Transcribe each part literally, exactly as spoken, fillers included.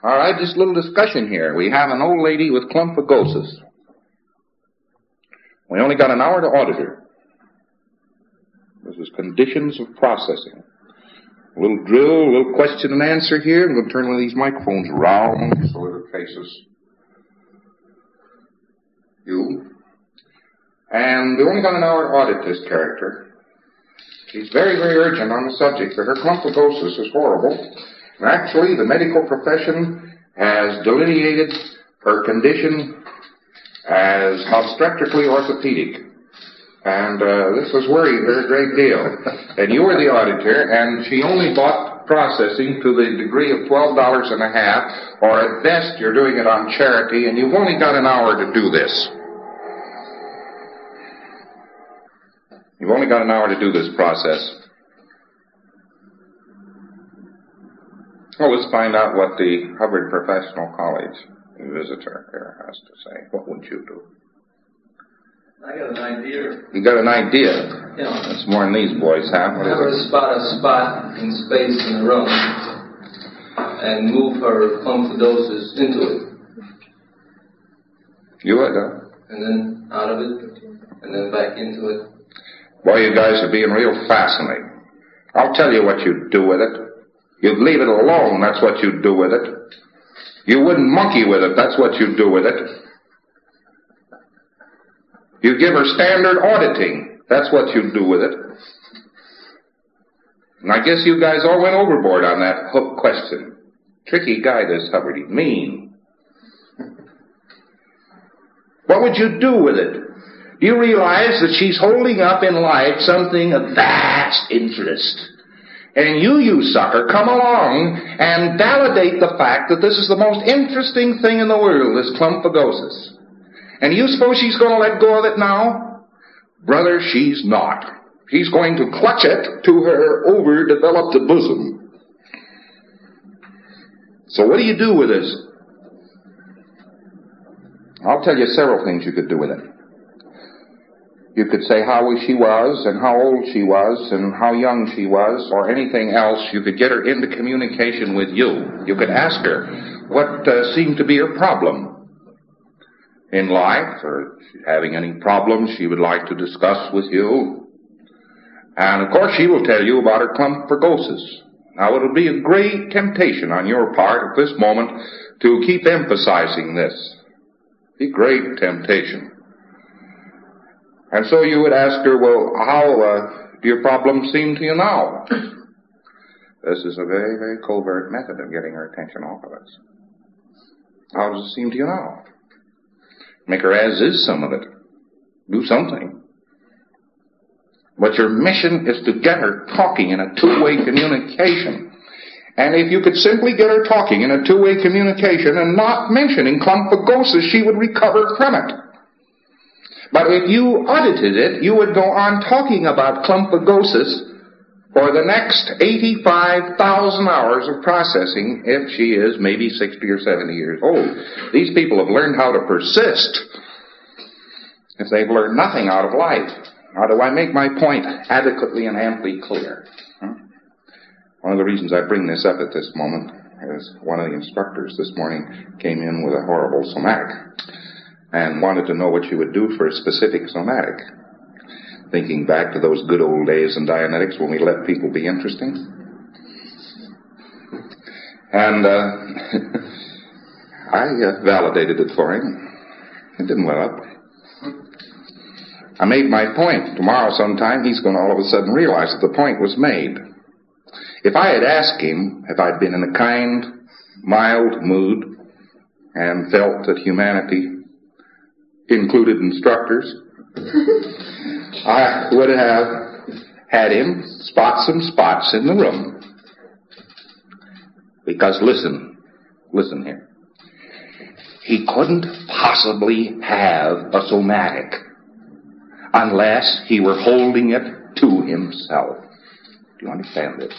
All right, just a little discussion here. We have an old lady with clumphagosis. We only got an hour to audit her. This is conditions of processing. A little drill, a little question and answer here. I'm going to turn one of these microphones around so that it faces you. And we only got an hour to audit this character. She's very, very urgent on the subject that her clumphagosis is horrible. And actually, the medical profession has delineated her condition as obstetrically orthopedic. And uh, this has worried her a great deal. And you were the auditor, and she only bought processing to the degree of twelve dollars and a half, or at best you're doing it on charity, and you've only got an hour to do this. You've only got an hour to do this process. Well, let's find out what the Hubbard Professional College visitor here has to say. What would you do? I got an idea. You got an idea? Yeah. That's more than these boys have. What have her spot a spot in space in the room and move her clumphagosis into it. You would, huh? And then out of it, and then back into it. Boy, you guys are being real fascinating. I'll tell you what you'd do with it. You'd leave it alone, that's what you'd do with it. You wouldn't monkey with it, that's what you'd do with it. You'd give her standard auditing, that's what you'd do with it. And I guess you guys all went overboard on that hook question. Tricky guy, this Hubbard, he's mean. What would you do with it? Do you realize that she's holding up in life something of vast interest? And you, you sucker, come along and validate the fact that this is the most interesting thing in the world, this clumphagosis. And you suppose she's going to let go of it now? Brother, she's not. She's going to clutch it to her overdeveloped bosom. So what do you do with this? I'll tell you several things you could do with it. You could say how she was and how old she was and how young she was or anything else. You could get her into communication with you. You could ask her what uh, seemed to be her problem in life, or if she's having any problems she would like to discuss with you. And of course she will tell you about her clumphagosis. Now it'll be a great temptation on your part at this moment to keep emphasizing this. Be great temptation. And so you would ask her, well, how uh, do your problems seem to you now? This is a very, very covert method of getting her attention off of us. How does it seem to you now? Make her as is some of it. Do something. But your mission is to get her talking in a two-way communication. And if you could simply get her talking in a two-way communication and not mentioning clumphagosis, she would recover from it. But if you audited it, you would go on talking about clumphagosis for the next eighty-five thousand hours of processing if she is maybe sixty or seventy years old. These people have learned how to persist if they've learned nothing out of life. Now, do I make my point adequately and amply clear? One of the reasons I bring this up at this moment is one of the instructors this morning came in with a horrible somatic and wanted to know what you would do for a specific somatic. Thinking back to those good old days in Dianetics when we let people be interesting. And uh, I uh, validated it for him. It didn't let up. I made my point. Tomorrow sometime he's going to all of a sudden realize that the point was made. If I had asked him if I'd been in a kind, mild mood and felt that humanity included instructors, I would have had him spot some spots in the room. Because listen, listen here. He couldn't possibly have a somatic unless he were holding it to himself. Do you understand this?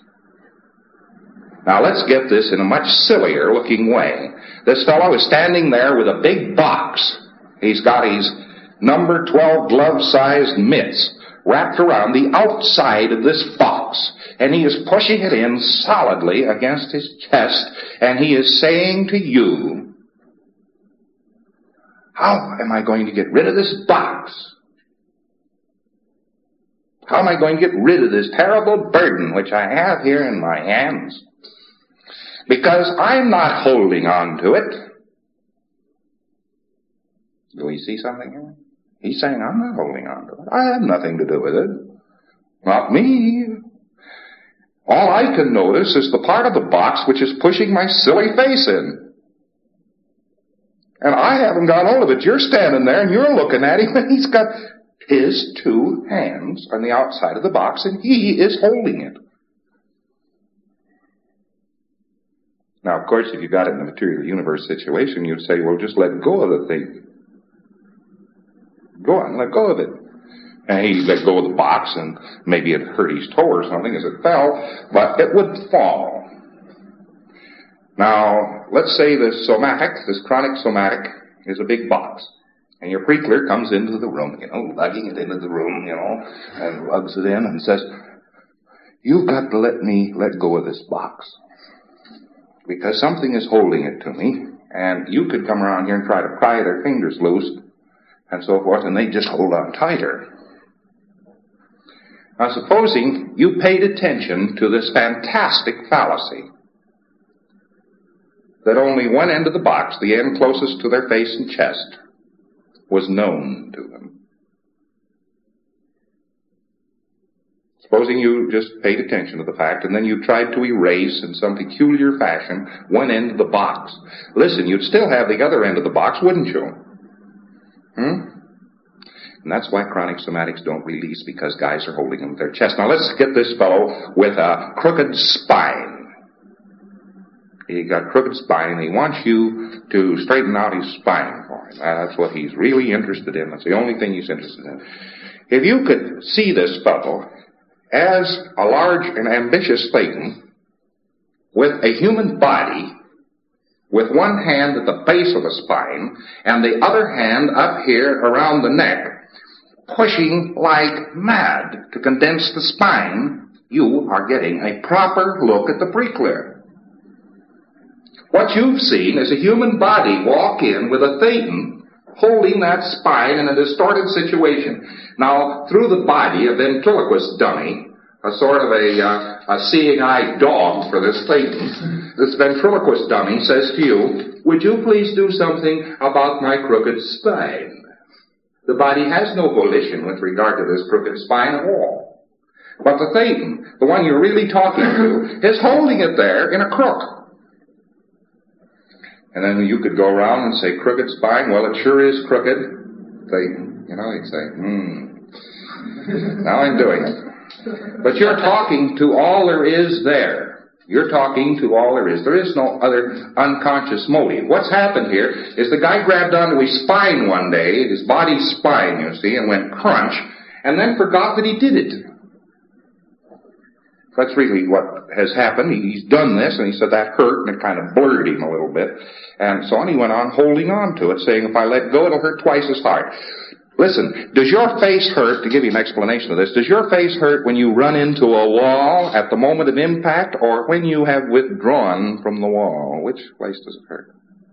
Now let's get this in a much sillier looking way. This fellow is standing there with a big box. He's got his number twelve glove-sized mitts wrapped around the outside of this box, and he is pushing it in solidly against his chest, and he is saying to you, how am I going to get rid of this box? How am I going to get rid of this terrible burden which I have here in my hands? Because I'm not holding on to it. Do we see something here? He's saying, I'm not holding on to it. I have nothing to do with it. Not me. All I can notice is the part of the box which is pushing my silly face in. And I haven't got hold of it. You're standing there and you're looking at him, and he's got his two hands on the outside of the box, and he is holding it. Now, of course, if you got it in a material universe situation, you'd say, well, just let go of the thing. Go on, let go of it. And he let go of the box, and maybe it hurt his toe or something as it fell, but it would fall. Now, let's say this somatic, this chronic somatic, is a big box. And your Prickler comes into the room, you know, lugging it into the room, you know, and lugs it in and says, you've got to let me let go of this box. Because something is holding it to me, and you could come around here and try to pry their fingers loose, and so forth, and they just hold on tighter. Now, supposing you paid attention to this fantastic fallacy, that only one end of the box, the end closest to their face and chest, was known to them. Supposing you just paid attention to the fact, and then you tried to erase in some peculiar fashion one end of the box. Listen, you'd still have the other end of the box, wouldn't you? Hmm? And that's why chronic somatics don't release, because guys are holding them with their chest. Now let's get this fellow with a crooked spine. He got crooked spine, and he wants you to straighten out his spine for him. That's what he's really interested in. That's the only thing he's interested in. If you could see this fellow as a large and ambitious Satan with a human body, with one hand at the base of the spine and the other hand up here around the neck, pushing like mad to condense the spine, you are getting a proper look at the Prickler. What you've seen is a human body walk in with a Thetan holding that spine in a distorted situation. Now, through the body, a ventriloquist dummy, a sort of a, uh, a seeing-eye dog for this Thetan, this ventriloquist dummy says to you, would you please do something about my crooked spine? The body has no volition with regard to this crooked spine at all. But the Thetan, the one you're really talking to, is holding it there in a crook. And then you could go around and say, crooked spine, well, it sure is crooked. Thetan, you know, you'd say, hmm, now I'm doing it. But you're talking to all there is there. You're talking to all there is. There is no other unconscious motive. What's happened here is the guy grabbed onto his spine one day, his body's spine, you see, and went crunch, and then forgot that he did it. That's really what has happened. He's done this, and he said that hurt, and it kind of blurred him a little bit. And so on, he went on holding on to it, saying, if I let go, it'll hurt twice as hard. Listen, does your face hurt, to give you an explanation of this, does your face hurt when you run into a wall at the moment of impact, or when you have withdrawn from the wall? Which place does it hurt?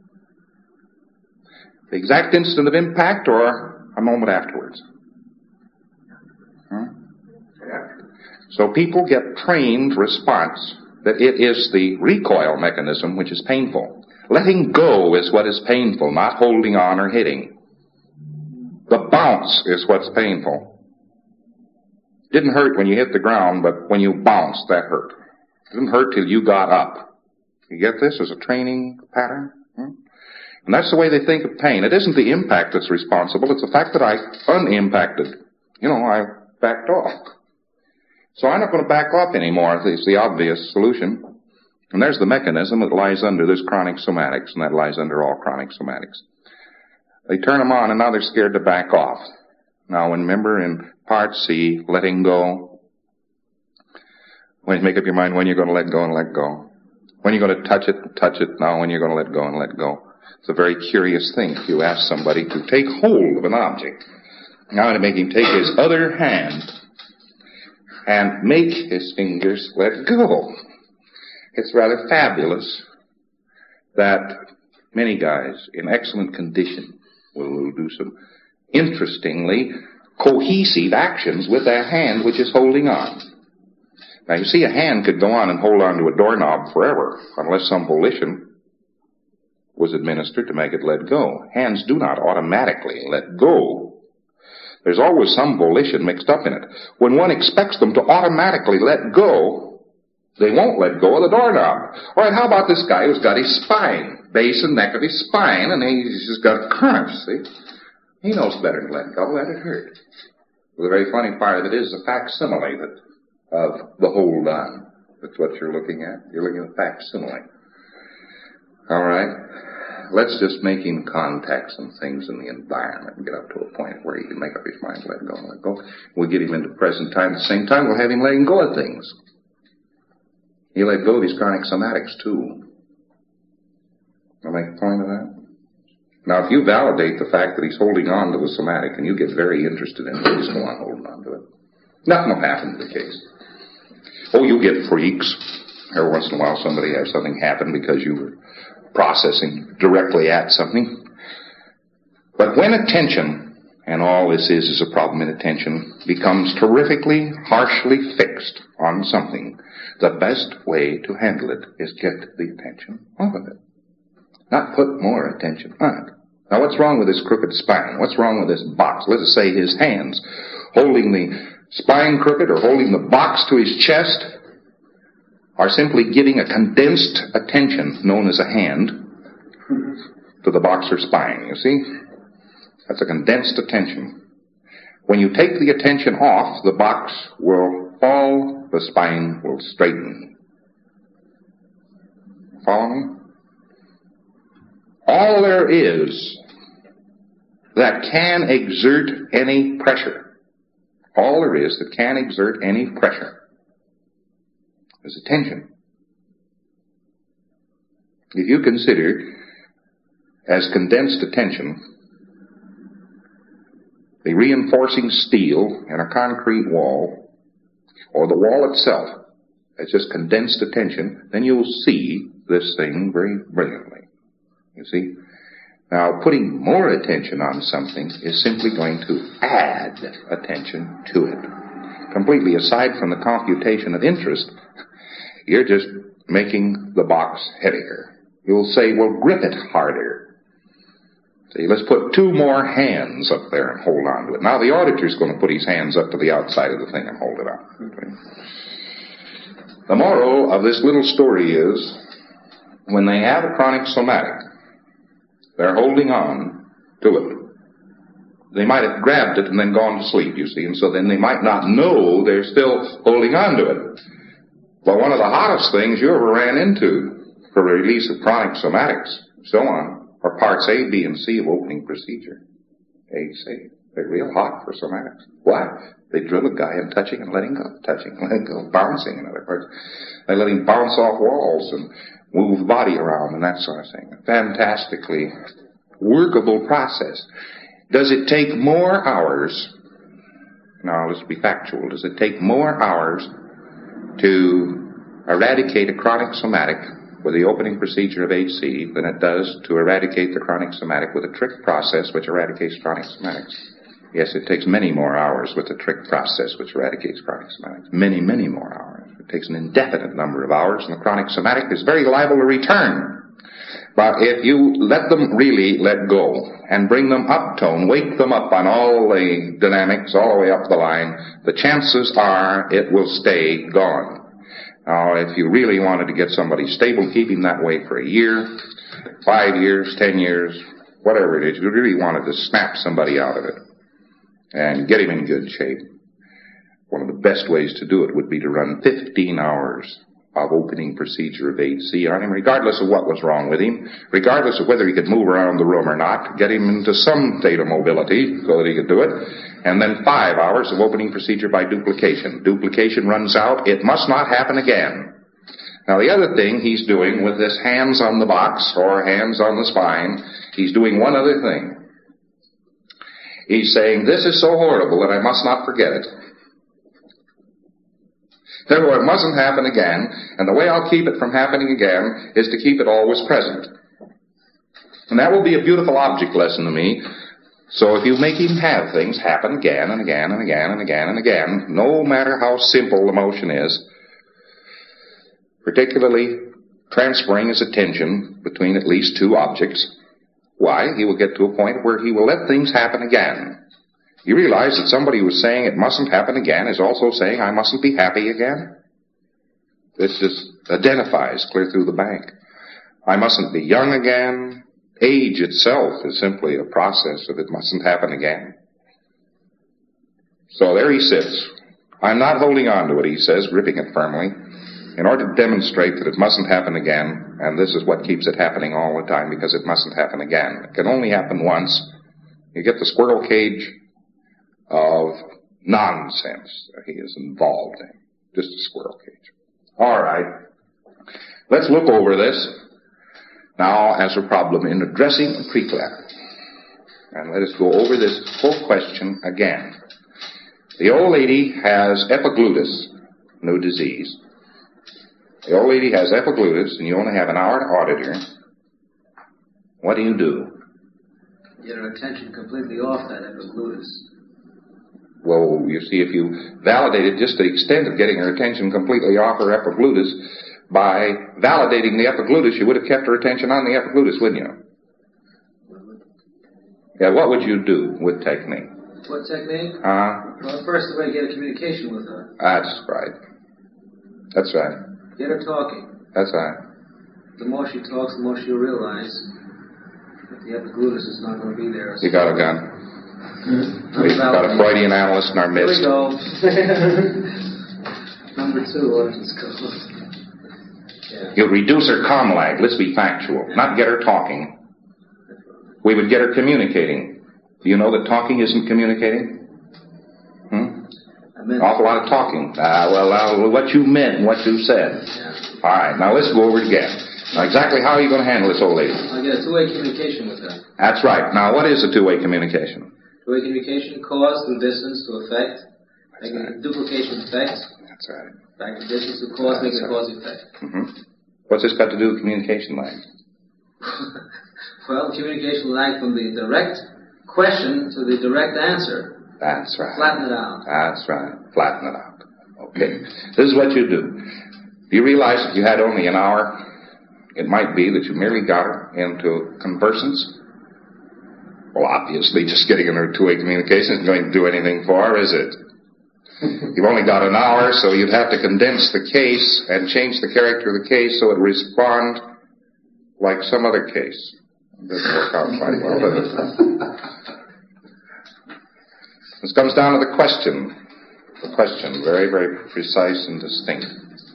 The exact instant of impact, or a moment afterwards? Hmm? Yeah. So people get trained response that it is the recoil mechanism which is painful. Letting go is what is painful, not holding on or hitting. The bounce is what's painful. It didn't hurt when you hit the ground, but when you bounced, that hurt. It didn't hurt till you got up. You get this as a training pattern? Hmm? And that's the way they think of pain. It isn't the impact that's responsible. It's the fact that I unimpacted. You know, I backed off. So I'm not going to back off anymore. It's the obvious solution. And there's the mechanism that lies under this chronic somatics, and that lies under all chronic somatics. They turn them on, and now they're scared to back off. Now, remember in Part C, letting go. When you make up your mind when you're going to let go and let go. When you're going to touch it, touch it. Now, when you're going to let go and let go. It's a very curious thing if you ask somebody to take hold of an object. Now to make him take his other hand and make his fingers let go. It's rather fabulous that many guys in excellent condition will, will do some interestingly cohesive actions with their hand which is holding on. Now you see, a hand could go on and hold on to a doorknob forever unless some volition was administered to make it let go. Hands do not automatically let go. There's always some volition mixed up in it. When one expects them to automatically let go, they won't let go of the doorknob. All right, how about this guy who's got his spine, base and neck of his spine, and he's just got curves, see? He knows better to let go. Let it hurt. Well, the very funny part of it is the facsimile that, of the hold on. That's what you're looking at. You're looking at facsimile. All right. Let's just make him contact some things in the environment and get up to a point where he can make up his mind to let go and let go. We'll get him into present time. At the same time, we'll have him letting go of things. He'll let go of his chronic somatics, too. I'll make a point of that. Now, if you validate the fact that he's holding on to the somatic and you get very interested in it, you just go on holding on to it. Nothing will happen to the case. Oh, you get freaks. Every once in a while somebody has something happen because you were processing directly at something. But when attention, and all this is is a problem in attention, becomes terrifically, harshly fixed on something, the best way to handle it is get the attention off of it. Not put more attention on it. Now, what's wrong with this crooked spine? What's wrong with this box? Let us say his hands holding the spine crooked or holding the box to his chest are simply giving a condensed attention, known as a hand, to the box or spine, you see? That's a condensed attention. When you take the attention off, the box will fall, the spine will straighten. Follow me? All there is that can exert any pressure, all there is that can exert any pressure is attention. If you consider as condensed attention the reinforcing steel in a concrete wall, or the wall itself as just condensed attention, then you'll see this thing very brilliantly. You see? Now, putting more attention on something is simply going to add attention to it. Completely aside from the computation of interest, you're just making the box heavier. You'll say, well, grip it harder. See, let's put two more hands up there and hold on to it. Now, the auditor's going to put his hands up to the outside of the thing and hold it on. Okay. The moral of this little story is, when they have a chronic somatic, they're holding on to it. They might have grabbed it and then gone to sleep, you see, and so then they might not know they're still holding on to it. But one of the hottest things you ever ran into for release of chronic somatics, so on, are parts A, B, and C of opening procedure. A, C. They're real hot for somatics. Why? They drill a guy in touching and letting go, touching and letting go, bouncing, in other words. They let him bounce off walls and move the body around and that sort of thing. A fantastically workable process. Does it take more hours? Now, let's be factual. Does it take more hours to eradicate a chronic somatic with the opening procedure of H C than it does to eradicate the chronic somatic with a trick process which eradicates chronic somatics? Yes, it takes many more hours with the trick process which eradicates chronic somatics. Many, many more hours. It takes an indefinite number of hours, and the chronic somatic is very liable to return. But if you let them really let go and bring them up tone, wake them up on all the dynamics all the way up the line, the chances are it will stay gone. Now, if you really wanted to get somebody stable, keep him that way for a year, five years, ten years, whatever it is, you really wanted to snap somebody out of it and get him in good shape. One of the best ways to do it would be to run fifteen hours of opening procedure of H C on him, regardless of what was wrong with him, regardless of whether he could move around the room or not, get him into some state of mobility so that he could do it, and then five hours of opening procedure by duplication. Duplication runs out. It must not happen again. Now, the other thing he's doing with this hands on the box or hands on the spine, he's doing one other thing. He's saying, this is so horrible that I must not forget it. Therefore, it mustn't happen again, and the way I'll keep it from happening again is to keep it always present. And that will be a beautiful object lesson to me. So if you make him have things happen again and again and again and again and again, no matter how simple the motion is, particularly transferring his attention between at least two objects, why, he will get to a point where he will let things happen again. You realize that somebody who is saying it mustn't happen again is also saying I mustn't be happy again? This just identifies clear through the bank. I mustn't be young again. Age itself is simply a process of it mustn't happen again. So there he sits. I'm not holding on to it, he says, gripping it firmly, in order to demonstrate that it mustn't happen again, and this is what keeps it happening all the time, because it mustn't happen again. It can only happen once. You get the squirrel cage of nonsense he is involved in. Just a squirrel cage. All right. Let's look over this now as a problem in addressing a preclap. And let us go over this whole question again. The old lady has epiglottis, no disease. The old lady has epiglottis, and you only have an hour to audit her. What do you do? Get her attention completely off that epiglottis. Well, you see, if you validated just the extent of getting her attention completely off her epiglottis, by validating the epiglottis, you would have kept her attention on the epiglottis, wouldn't you? Yeah, what would you do with technique? What technique? Uh, well, first the way to get a communication with her. That's right. That's right. Get her talking. That's right. The more she talks, the more she'll realize that the epiglottis is not going to be there. You got a gun. We've got a Freudian analyst in our midst. Here we go. Number two, what is called? Yeah. You'd reduce her comm lag. Let's be factual. Yeah. Not get her talking. We would get her communicating. Do you know that talking isn't communicating? Hmm? An awful lot of talking. Uh, well, uh, what you meant and what you said. Yeah. All right, now let's go over it again. Now, exactly how are you going to handle this old lady? I'll get a two-way communication with her. That's right. Now, what is a two-way communication? Two-way communication, cause through distance to effect, making right. a duplication effect. That's right. Back to distance to cause, making a cause effect. Mm-hmm. What's this got to do with communication lag? Well, communication lag from the direct question to the direct answer. That's right. Flatten it out. That's right. Flatten it out. Okay. This is what you do. You realize if you had only an hour, it might be that you merely got her into conversance. Well, obviously, just getting in her two-way communication isn't going to do anything for her, is it? You've only got an hour, so you'd have to condense the case and change the character of the case so it would respond like some other case. It doesn't work out quite well, does it? This comes down to the question. The question, very, very precise and distinct.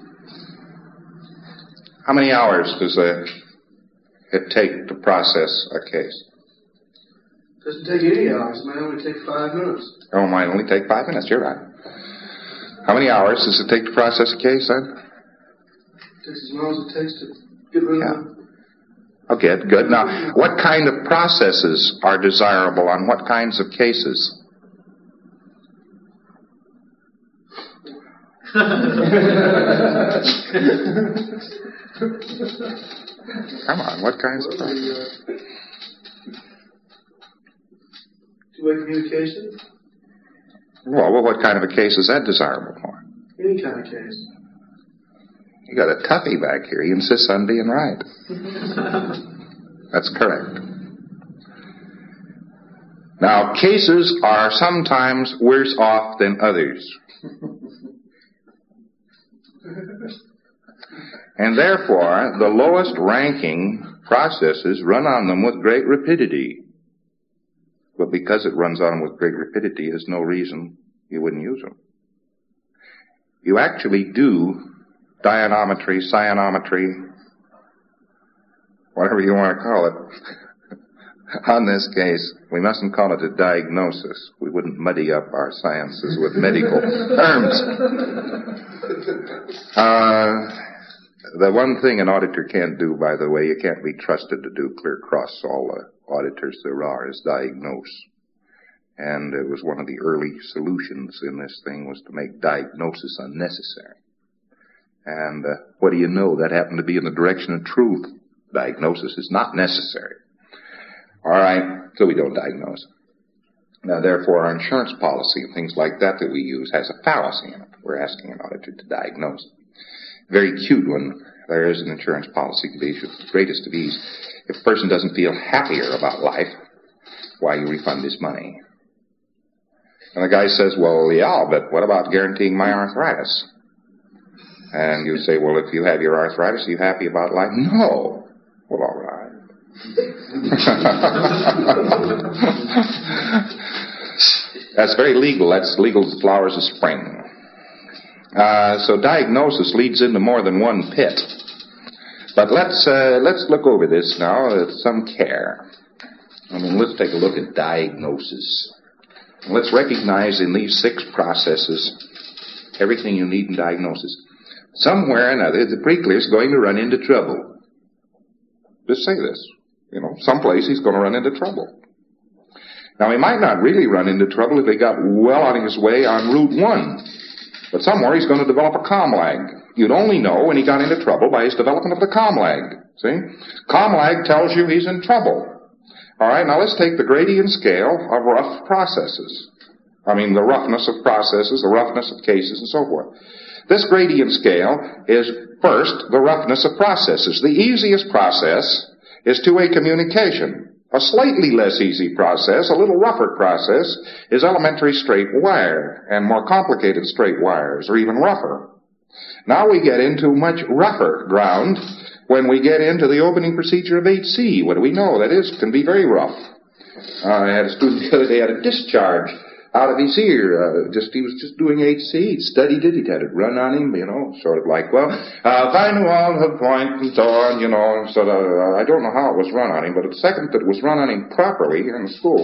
How many hours does a, it take to process a case? It doesn't take any hours. It might only take five minutes. Oh, it might only take five minutes. You're right. How many hours does it take to process a case, then? It takes as long as it takes to get rid yeah. of it. Okay, good. Now, what kind of processes are desirable on what kinds of cases? Come on, what kinds of processes? Uh, two-way communication? Well, well, what kind of a case is that desirable for? Any kind of case. You got a toughie back here. He insists on being right. That's correct. Now, cases are sometimes worse off than others. And therefore, the lowest ranking processes run on them with great rapidity. But because it runs on them with great rapidity, there's no reason you wouldn't use them. You actually do dynamometry, cyanometry, whatever you want to call it. On this case, we mustn't call it a diagnosis. We wouldn't muddy up our sciences with medical terms. Uh, the one thing an auditor can't do, by the way, you can't be trusted to do clear across all the auditors there are, is diagnose. And it was one of the early solutions in this thing was to make diagnosis unnecessary. And uh, what do you know? That happened to be in the direction of truth. Diagnosis is not necessary. All right, so we don't diagnose. Now, therefore, our insurance policy and things like that that we use has a fallacy in it. We're asking an auditor to diagnose. Very cute when there is an insurance policy to be issued with the greatest of ease. If a person doesn't feel happier about life, why you refund his money? And the guy says, well, yeah, but what about guaranteeing my arthritis? And you say, well, if you have your arthritis, are you happy about life? No. Well, all right. That's very legal. That's legal as flowers of spring. Uh, so diagnosis leads into more than one pit. But let's uh, let's look over this now with some care. I mean, let's take a look at diagnosis. Let's recognize in these six processes everything you need in diagnosis. Somewhere or another, the pre-clear is going to run into trouble. Just say this. You know, someplace he's going to run into trouble. Now, he might not really run into trouble if he got well on his way on Route one. But somewhere he's going to develop a comm lag. You'd only know when he got into trouble by his development of the comm lag. See? Comm lag tells you he's in trouble. All right, now let's take the gradient scale of rough processes. I mean, the roughness of processes, the roughness of cases, and so forth. This gradient scale is, first, the roughness of processes. The easiest process is two-way communication. A slightly less easy process, a little rougher process, is elementary straight wire, and more complicated straight wires, or even rougher. Now we get into much rougher ground when we get into the opening procedure of eight C. What do we know? That is, can be very rough. Uh, I had a student the other day had a discharge out of his ear. Uh, just he was just doing eight C. He'd studied it. He'd had it run on him, you know, sort of like, well, uh, find one hook point and so on, you know. So uh, I don't know how it was run on him, but the second that it was run on him properly here in the school,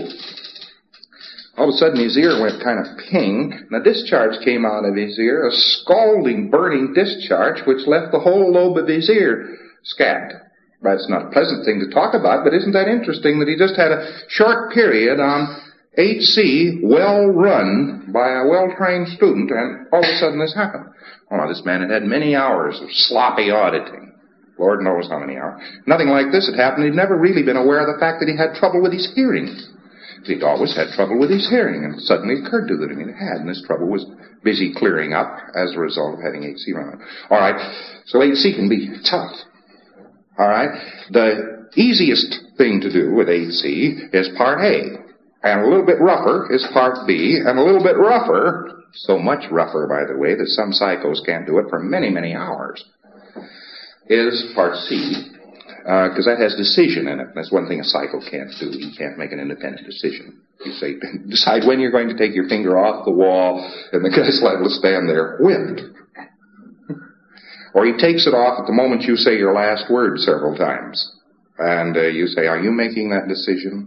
all of a sudden his ear went kind of ping, and a discharge came out of his ear, a scalding, burning discharge, which left the whole lobe of his ear scabbed. That's not a pleasant thing to talk about, but isn't that interesting that he just had a short period on eight C, well run by a well-trained student, and all of a sudden this happened. Oh, now, this man had had many hours of sloppy auditing. Lord knows how many hours. Nothing like this had happened. He'd never really been aware of the fact that he had trouble with his hearing. He'd always had trouble with his hearing, and it suddenly occurred to him that he had, and this trouble was busy clearing up as a result of having eight C run. All right, so eight C can be tough. All right, the easiest thing to do with eight C is Part A. And a little bit rougher is Part B, and a little bit rougher, so much rougher, by the way, that some psychos can't do it for many, many hours, is Part C, because uh, that has decision in it. That's one thing a psycho can't do. He can't make an independent decision. You say, decide when you're going to take your finger off the wall, and the guy's liable to stand there whipped. Or he takes it off at the moment you say your last word several times. And uh, you say, are you making that decision?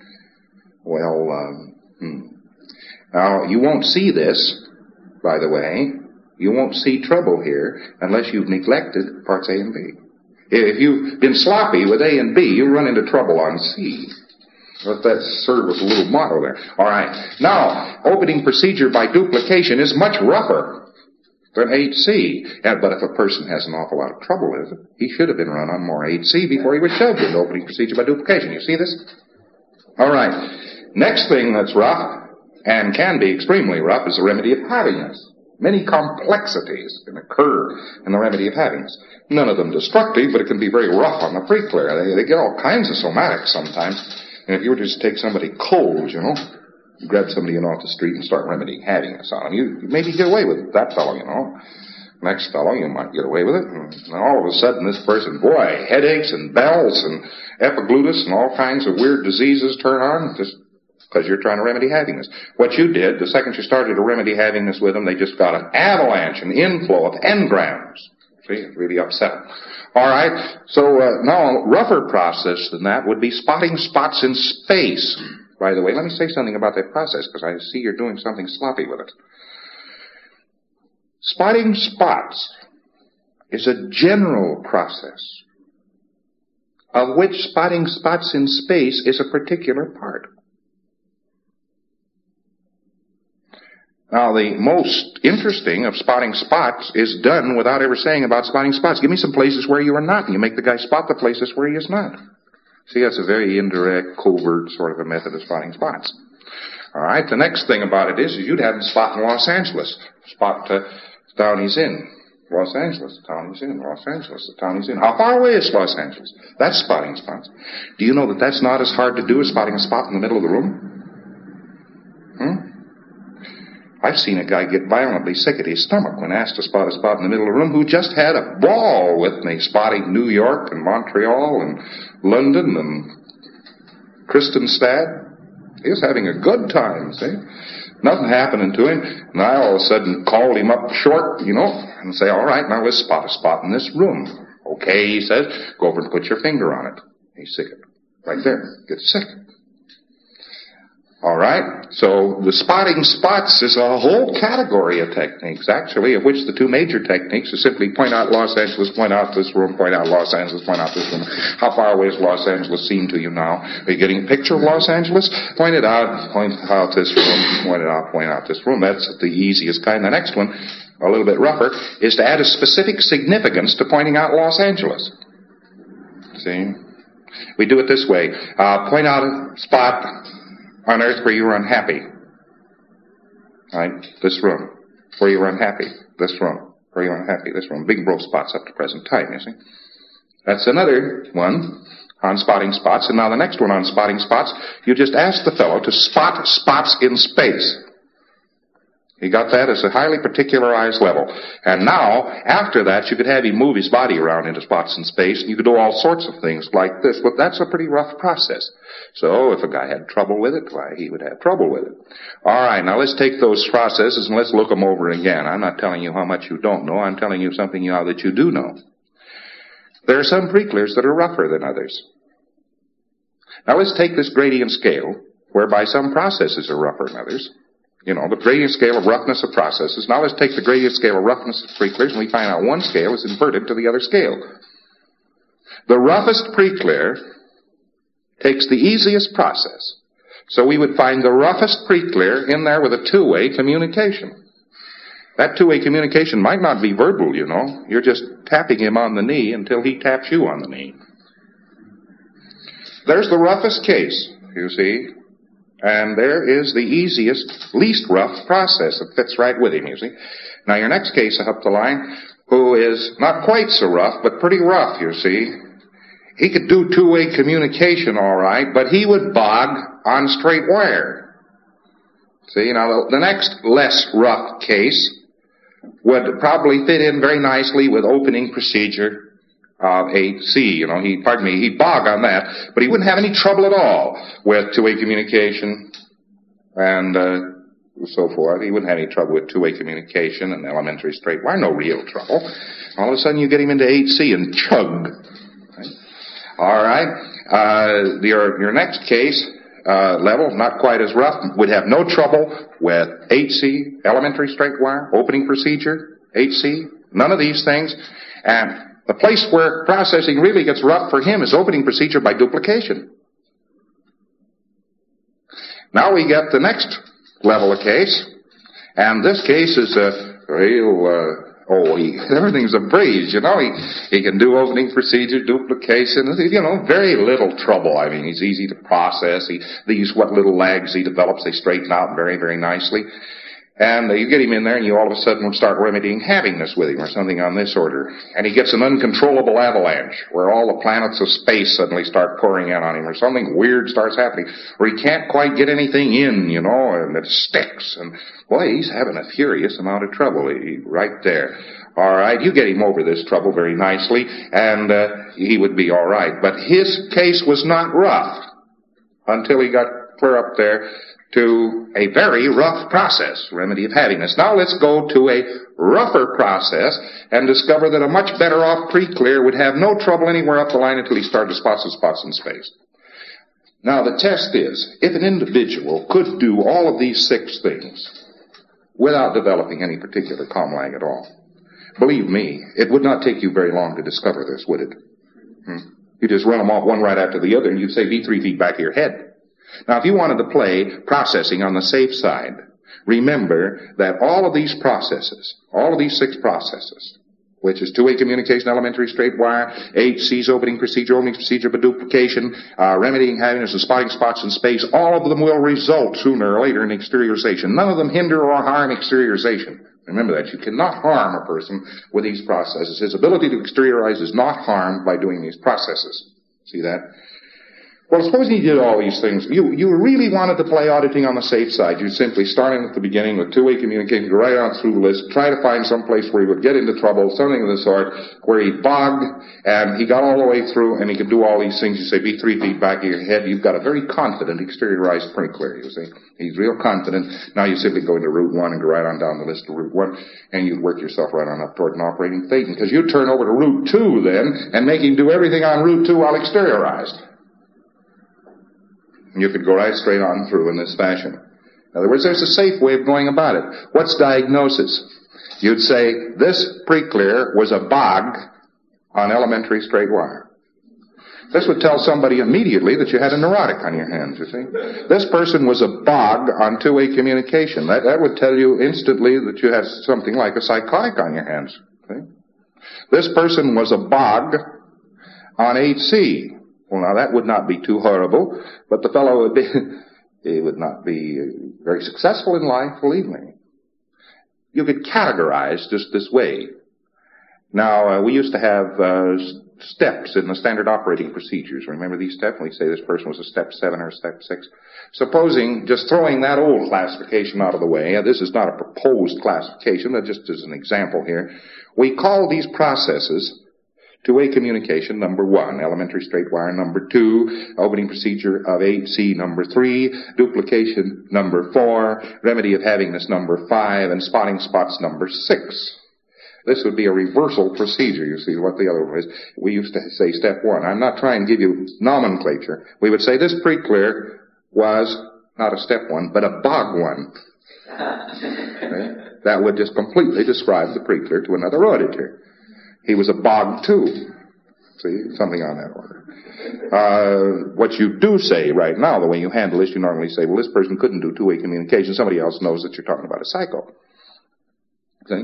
Well, um, hmm. Now, you won't see this, by the way. You won't see trouble here unless you've neglected parts A and B. If you've been sloppy with A and B, you run into trouble on C. Let that serve as a little motto there. All right. Now, opening procedure by duplication is much rougher than eight C. And, but if a person has an awful lot of trouble with it, he should have been run on more eight C before he was shoved into opening procedure by duplication. You see this? All right. Next thing that's rough, and can be extremely rough, is the remedy of happiness. Many complexities can occur in the remedy of happiness. None of them destructive, but it can be very rough on the pre-clear. They, they get all kinds of somatics sometimes. And if you were to just take somebody cold, you know, grab somebody in off the street and start remedying happiness on them, you, you maybe get away with it. That fellow, you know. Next fellow, you might get away with it. And all of a sudden, this person, boy, headaches and bells and epiglottis and all kinds of weird diseases turn on just because you're trying to remedy happiness. What you did, the second you started to remedy happiness with them, they just got an avalanche, an inflow of engrams. See, it really upset them. All right, so uh, now a rougher process than that would be spotting spots in space. By the way, let me say something about that process, because I see you're doing something sloppy with it. Spotting spots is a general process, of which spotting spots in space is a particular part. Now, the most interesting of spotting spots is done without ever saying about spotting spots. Give me some places where you are not, and you make the guy spot the places where he is not. See, that's a very indirect, covert sort of a method of spotting spots. All right, the next thing about it is, is you'd have him spot in Los Angeles. Spot uh, the town he's in. Los Angeles, the town he's in. Los Angeles, the town he's in. How far away is Los Angeles? That's spotting spots. Do you know that that's not as hard to do as spotting a spot in the middle of the room? Hmm? I've seen a guy get violently sick at his stomach when asked to spot a spot in the middle of the room who just had a ball with me, spotting New York and Montreal and London and Kristianstad. He was having a good time, see? Nothing happening to him, and I all of a sudden called him up short, you know, and say, all right, now let's spot a spot in this room. Okay, he says, go over and put your finger on it. He's sick. Right there. Gets sick. All right, so the spotting spots is a whole category of techniques, actually, of which the two major techniques are simply point out Los Angeles, point out this room, point out Los Angeles, point out this room. How far away is Los Angeles seen to you now? Are you getting a picture of Los Angeles? Point it out, point out this room, point it out, point out this room. That's the easiest kind. The next one, a little bit rougher, is to add a specific significance to pointing out Los Angeles. See? We do it this way. Uh, point out a spot on earth where you were unhappy. Right? This room. Where you were unhappy. This room. Where you were unhappy. This room. Big broke spots up to present time, you see. That's another one on spotting spots. And now the next one on spotting spots, you just ask the fellow to spot spots in space. He got that as a highly particularized level. And now, after that, you could have him move his body around into spots in space, and you could do all sorts of things like this. But that's a pretty rough process. So if a guy had trouble with it, why, he would have trouble with it. All right, now let's take those processes and let's look them over again. I'm not telling you how much you don't know. I'm telling you something now that you do know. There are some preclears that are rougher than others. Now let's take this gradient scale, whereby some processes are rougher than others. You know, the gradient scale of roughness of processes. Now let's take the gradient scale of roughness of preclears, and we find out one scale is inverted to the other scale. The roughest preclear takes the easiest process. So we would find the roughest preclear in there with a two-way communication. That two-way communication might not be verbal, you know. You're just tapping him on the knee until he taps you on the knee. There's the roughest case, you see. And there is the easiest, least rough process that fits right with him, you see. Now your next case up the line, who is not quite so rough, but pretty rough, you see. He could do two-way communication all right, but he would bog on straight wire. See, now the, the next less rough case would probably fit in very nicely with opening procedure of a C. You know, he, pardon me, he'd bog on that, but he wouldn't have any trouble at all with two-way communication and uh, so forth. He wouldn't have any trouble with two-way communication and elementary straight wire. No real trouble. All of a sudden you get him into eight C and chug. Right? All right. Uh, your, your next case uh, level, not quite as rough, would have no trouble with eight C, elementary straight wire, opening procedure, eight C, none of these things. And the place where processing really gets rough for him is opening procedure by duplication. Now we get the next level of case, and this case is a real, uh, oh, he, everything's a breeze, you know. He, he can do opening procedure, duplication, you know, very little trouble. I mean, he's easy to process. He, these, what little lags he develops, they straighten out very, very nicely. And uh, you get him in there, and you all of a sudden start remedying havingness with him, or something on this order. And he gets an uncontrollable avalanche, where all the planets of space suddenly start pouring in on him, or something weird starts happening, or he can't quite get anything in, you know, and it sticks. And boy, he's having a furious amount of trouble, he, right there. All right, you get him over this trouble very nicely, and uh, he would be all right. But his case was not rough until he got clear up there to a very rough process, remedy of havingness. Now let's go to a rougher process and discover that a much better off preclear would have no trouble anywhere up the line until he started to spot some spots in space. Now the test is, if an individual could do all of these six things without developing any particular com lag at all, believe me, it would not take you very long to discover this, would it? Hmm? You just run them off one right after the other and you'd say be three feet back of your head. Now, if you wanted to play processing on the safe side, remember that all of these processes, all of these six processes, which is two-way communication, elementary straight wire, H C's opening procedure, opening procedure, but duplication, uh, remedying heaviness and spotting spots in space, all of them will result sooner or later in exteriorization. None of them hinder or harm exteriorization. Remember that. You cannot harm a person with these processes. His ability to exteriorize is not harmed by doing these processes. See that? Well, supposing you did all these things, you, you really wanted to play auditing on the safe side. You'd simply start in at the beginning with two-way communication, go right on through the list, try to find some place where he would get into trouble, something of the sort, where he bogged, and he got all the way through, and he could do all these things. You say, be three feet back of your head. You've got a very confident exteriorized sprinkler, you see. He's real confident. Now you simply go into route one and go right on down the list to route one, and you'd work yourself right on up toward an operating Thetan, because you'd turn over to route two then, and make him do everything on route two while exteriorized. You could go right straight on through in this fashion. In other words, there's a safe way of going about it. What's diagnosis? You'd say, this pre-clear was a bog on elementary straight wire. This would tell somebody immediately that you had a neurotic on your hands, you see. This person was a bog on two-way communication. That, that would tell you instantly that you had something like a psychotic on your hands. See? This person was a bog on H C. Well, now that would not be too horrible, but the fellow would be, he would not be very successful in life, believe me. You could categorize just this way. Now, uh, we used to have uh, steps in the standard operating procedures. Remember these steps? We say this person was a step seven or a step six. Supposing, just throwing that old classification out of the way, uh, this is not a proposed classification, but just as an example here, we call these processes two-way communication, number one. Elementary straight wire, number two. Opening procedure of H C, number three. Duplication, number four. Remedy of havingness, number five. And spotting spots, number six. This would be a reversal procedure, you see, what the other one is. We used to say step one. I'm not trying to give you nomenclature. We would say this pre-clear was not a step one, but a bog one. Okay? That would just completely describe the pre-clear to another auditor. He was a bog two. See, something on that order. Uh, what you do say right now, the way you handle this, you normally say, well, this person couldn't do two-way communication. Somebody else knows that you're talking about a psycho. See?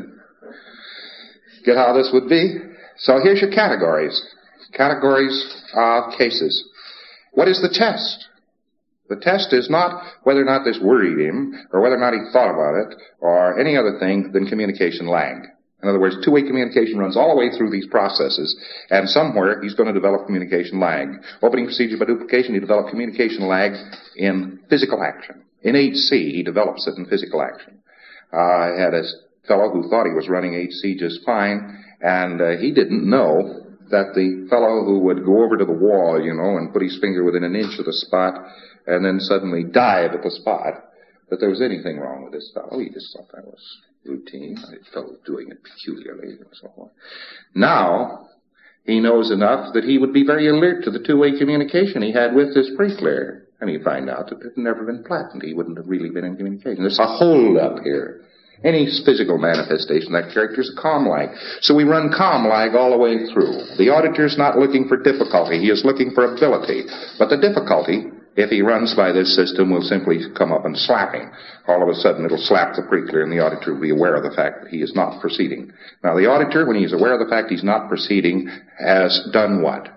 Get how this would be? So here's your categories. Categories of cases. What is the test? The test is not whether or not this worried him, or whether or not he thought about it, or any other thing than communication lag. In other words, two-way communication runs all the way through these processes, and somewhere he's going to develop communication lag. Opening procedure by duplication, he developed communication lag in physical action. In H C, he develops it in physical action. Uh, I had a fellow who thought he was running H C just fine, and uh, he didn't know that the fellow who would go over to the wall, you know, and put his finger within an inch of the spot, and then suddenly dive at the spot, that there was anything wrong with this fellow. He just thought that was routine. I felt doing it peculiarly and so on. Now, he knows enough that he would be very alert to the two-way communication he had with this pre-clear. And he'd find out that it had never been flattened. He wouldn't have really been in communication. There's a hold-up here. Any physical manifestation of that character is a comm lag. So we run comm lag all the way through. The auditor's not looking for difficulty. He is looking for ability. But the difficulty, if he runs by this system, will simply come up and slap him. All of a sudden, it'll slap the pre-clear, and the auditor will be aware of the fact that he is not proceeding. Now, the auditor, when he's aware of the fact he's not proceeding, has done what?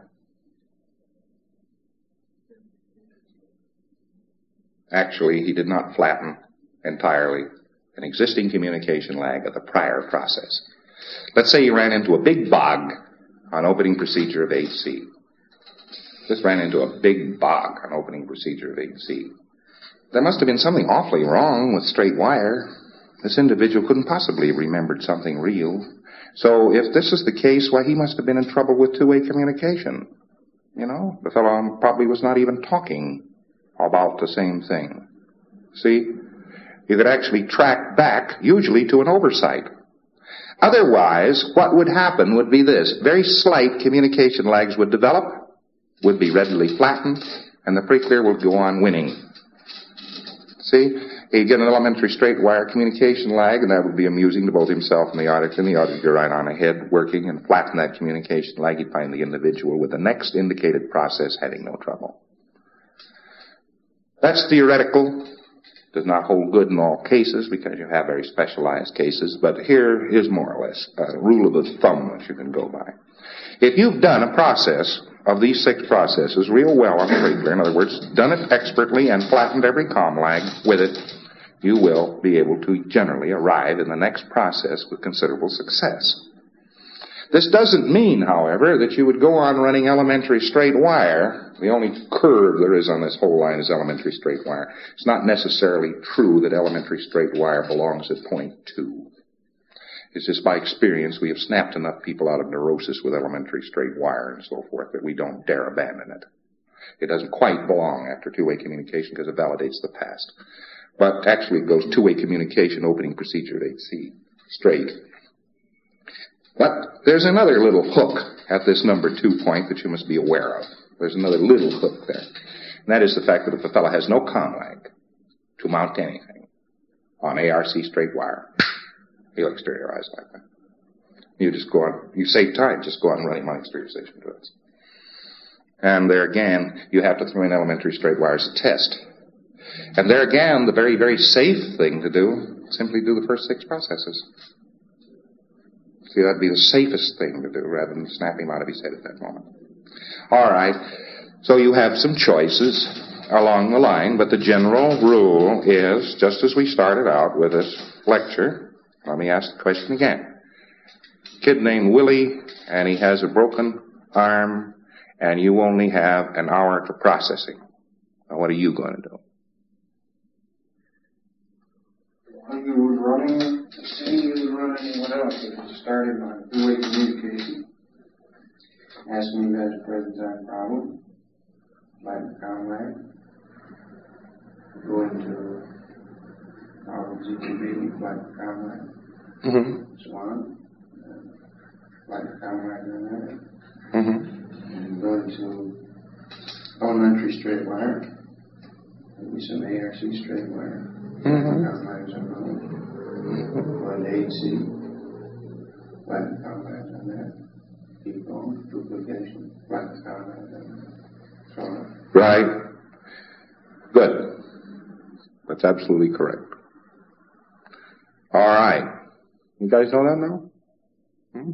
Actually, he did not flatten entirely an existing communication lag of the prior process. Let's say he ran into a big bog on opening procedure of H C. Just ran into a big bog on opening procedure of H C. There must have been something awfully wrong with straight wire. This individual couldn't possibly have remembered something real. So if this is the case, why, he must have been in trouble with two-way communication. You know, the fellow probably was not even talking about the same thing. See, you could actually track back, usually to an oversight. Otherwise, what would happen would be this. Very slight communication lags would develop, would be readily flattened, and the pre-clear would go on winning. See? He'd get an elementary straight wire communication lag, and that would be amusing to both himself and the auditor, and the auditor would go right on ahead working and flatten that communication lag. He'd find the individual with the next indicated process having no trouble. That's theoretical. Does not hold good in all cases because you have very specialized cases, but here is more or less a rule of the thumb that you can go by. If you've done a process of these six processes real well on the Riegler, in other words, done it expertly and flattened every com lag with it, you will be able to generally arrive in the next process with considerable success. This doesn't mean, however, that you would go on running elementary straight wire. The only curve there is on this whole line is elementary straight wire. It's not necessarily true that elementary straight wire belongs at point two. It's just by experience we have snapped enough people out of neurosis with elementary straight wire and so forth that we don't dare abandon it. It doesn't quite belong after two-way communication because it validates the past. But actually it goes two-way communication, opening procedure at eight C, straight. But there's another little hook at this number two point that you must be aware of. There's another little hook there. And that is the fact that if a fellow has no com lag to mount anything on A R C straight wire, he'll exteriorize like that. You just go on, you save time, just go on running my exteriorization drills. And there again, you have to throw in elementary straight wire as a test. And there again, the very, very safe thing to do, simply do the first six processes. See, that'd be the safest thing to do rather than snap him out of his head at that moment. All right. So you have some choices along the line, but the general rule is, just as we started out with this lecture, let me ask the question again. Kid named Willie, and he has a broken arm, and you only have an hour to processing. Now, what are you going to do? While you were running, say you was running, what else? If you started on two-way communication, ask me about the present time problem, like the comrade, go into problems you can be, like the comrade, Mm-hmm. swan, uh, like the comrade in there, Mm-hmm. and go into elementary straight wire, maybe some A R C straight wire. Mm-hmm. Comrades on road. Go into eight C. Flatten comrades on that. Keep going. Duplication. Flatten comrades on that. So on. Right. Good. That's absolutely correct. All right. You guys know that now? Hmm?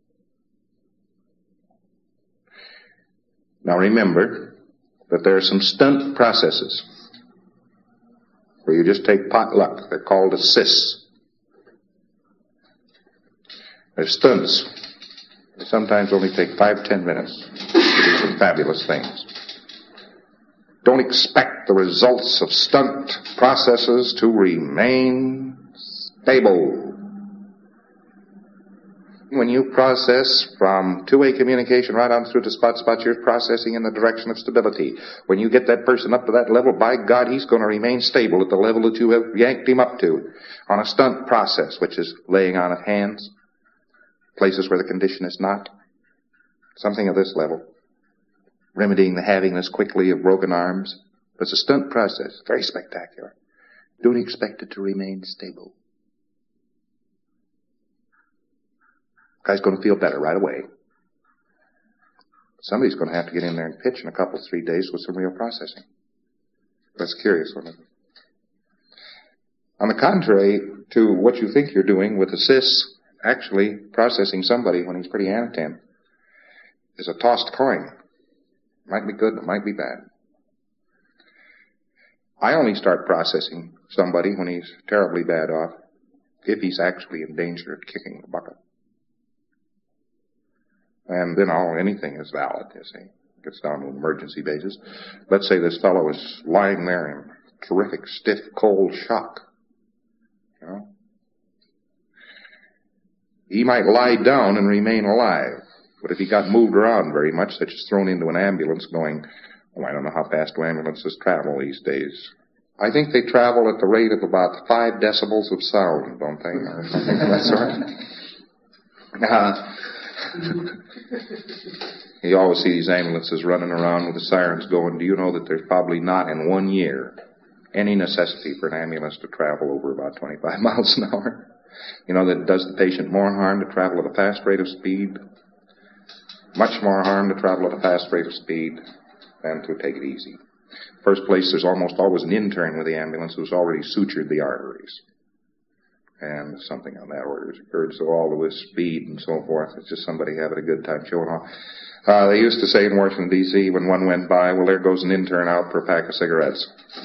Now remember that there are some stunt processes where you just take pot luck. They're called assists. They're stunts. They sometimes only take five, ten minutes to do some fabulous things. Don't expect the results of stunt processes to remain stable. When you process from two-way communication right on through to spot-spot, you're processing in the direction of stability. When you get that person up to that level, by God, he's going to remain stable at the level that you have yanked him up to on a stunt process, which is laying on of hands, places where the condition is not, something of this level, remedying the havingness quickly of broken arms. It's a stunt process, very spectacular. Don't expect it to remain stable. Guy's going to feel better right away. Somebody's going to have to get in there and pitch in a couple, three days with some real processing. That's curious, isn't it? On the contrary to what you think you're doing with assists, actually processing somebody when he's pretty anatem is a tossed coin. Might be good, it might be bad. I only start processing somebody when he's terribly bad off if he's actually in danger of kicking the bucket. And then all, anything is valid, you see. It gets down to an emergency basis. Let's say this fellow is lying there in terrific, stiff, cold shock. You know? He might lie down and remain alive. But if he got moved around very much, such as thrown into an ambulance going, oh, I don't know how fast ambulances travel these days. I think they travel at the rate of about five decibels of sound, don't they? Or something of that sort. Uh, you always see these ambulances running around with the sirens going. Do you know that there's probably not in one year any necessity for an ambulance to travel over about twenty-five miles an hour? You know that it does the patient more harm to travel at a fast rate of speed, much more harm to travel at a fast rate of speed than to take it easy. First place, there's almost always an intern with the ambulance who's already sutured the arteries. And something on that order has occurred, so all of this speed and so forth, it's just somebody having a good time showing off. Uh, they used to say in Washington, D C, when one went by, well, there goes an intern out for a pack of cigarettes.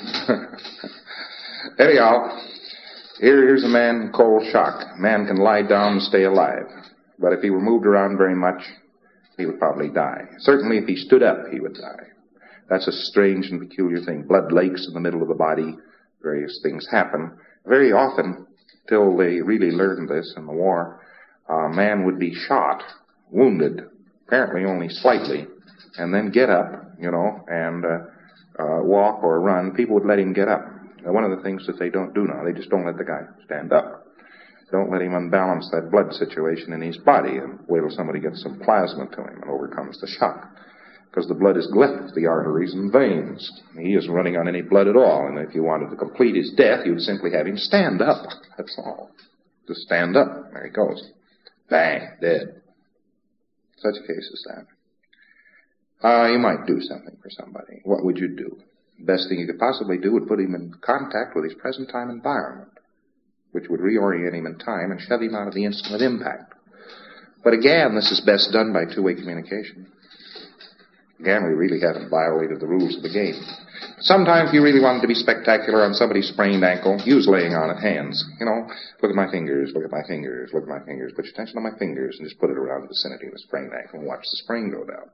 Anyhow, here, here's a man in cold shock. A man can lie down and stay alive. But if he were moved around very much, he would probably die. Certainly if he stood up, he would die. That's a strange and peculiar thing. Blood lakes in the middle of the body. Various things happen. Very often, till they really learned this in the war, a man would be shot, wounded, apparently only slightly, and then get up, you know, and uh, uh, walk or run. People would let him get up. Now, one of the things that they don't do now, they just don't let the guy stand up. Don't let him unbalance that blood situation in his body and wait till somebody gets some plasma to him and overcomes the shock. Because the blood has left the arteries and veins. He isn't running on any blood at all. And if you wanted to complete his death, you'd simply have him stand up. That's all. Just stand up. There he goes. Bang. Dead. Such a case as that. Uh, you might do something for somebody. What would you do? The best thing you could possibly do would put him in contact with his present time environment, which would reorient him in time and shove him out of the instant of impact. But again, this is best done by two-way communication. Again, we really haven't violated the rules of the game. Sometimes if you really wanted to be spectacular on somebody's sprained ankle, use laying on of hands. You know, look at my fingers, look at my fingers, look at my fingers. Put your attention on my fingers and just put it around the vicinity of the sprained ankle and watch the sprain go down.